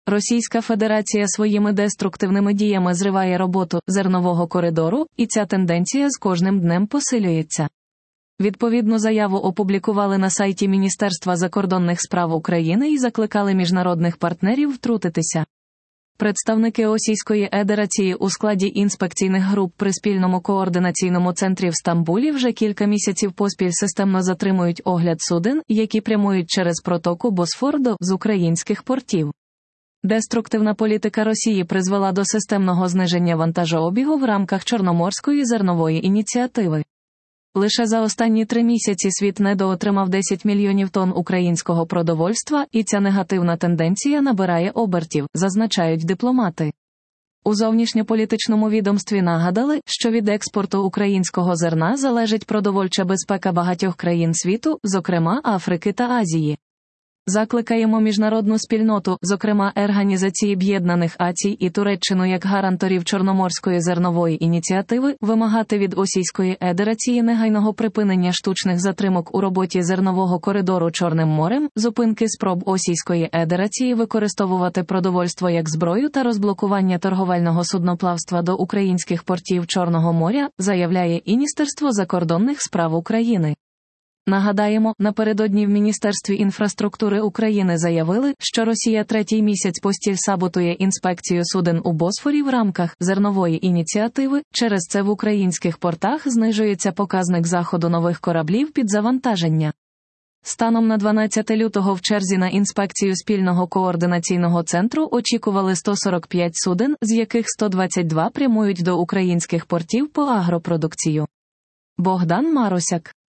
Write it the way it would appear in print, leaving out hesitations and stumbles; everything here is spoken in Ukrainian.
Російська Федерація своїми деструктивними діями зриває роботу зернового коридору, і ця тенденція з кожним днем посилюється. Відповідну заяву опублікували на сайті Міністерства закордонних справ України і закликали міжнародних партнерів втрутитися. Представники Російської Федерації у складі інспекційних груп при спільному координаційному центрі в Стамбулі вже кілька місяців поспіль системно затримують огляд суден, які прямують через протоку Босфор з українських портів. Деструктивна політика Росії призвела до системного зниження вантажообігу в рамках Чорноморської зернової ініціативи. Лише за останні 3 місяці світ недоотримав 10 мільйонів тонн українського продовольства, і ця негативна тенденція набирає обертів, зазначають дипломати. У зовнішньополітичному відомстві нагадали, що від експорту українського зерна залежить продовольча безпека багатьох країн світу, зокрема Африки та Азії. Закликаємо міжнародну спільноту, зокрема Організації Об'єднаних Націй і Туреччину як гаранторів Чорноморської зернової ініціативи, вимагати від Російської Федерації негайного припинення штучних затримок у роботі зернового коридору Чорним морем, зупинки спроб Російської Федерації використовувати продовольство як зброю та розблокування торговельного судноплавства до українських портів Чорного моря, заявляє Міністерство закордонних справ України. Нагадаємо, напередодні в Міністерстві інфраструктури України заявили, що Росія 3-й місяць поспіль саботує інспекцію суден у Босфорі в рамках зернової ініціативи, через це в українських портах знижується показник заходу нових кораблів під завантаження. Станом на 12 лютого в черзі на інспекцію спільного координаційного центру очікували 145 суден, з яких 122 прямують до українських портів по агропродукцію. Богдан Марусяк.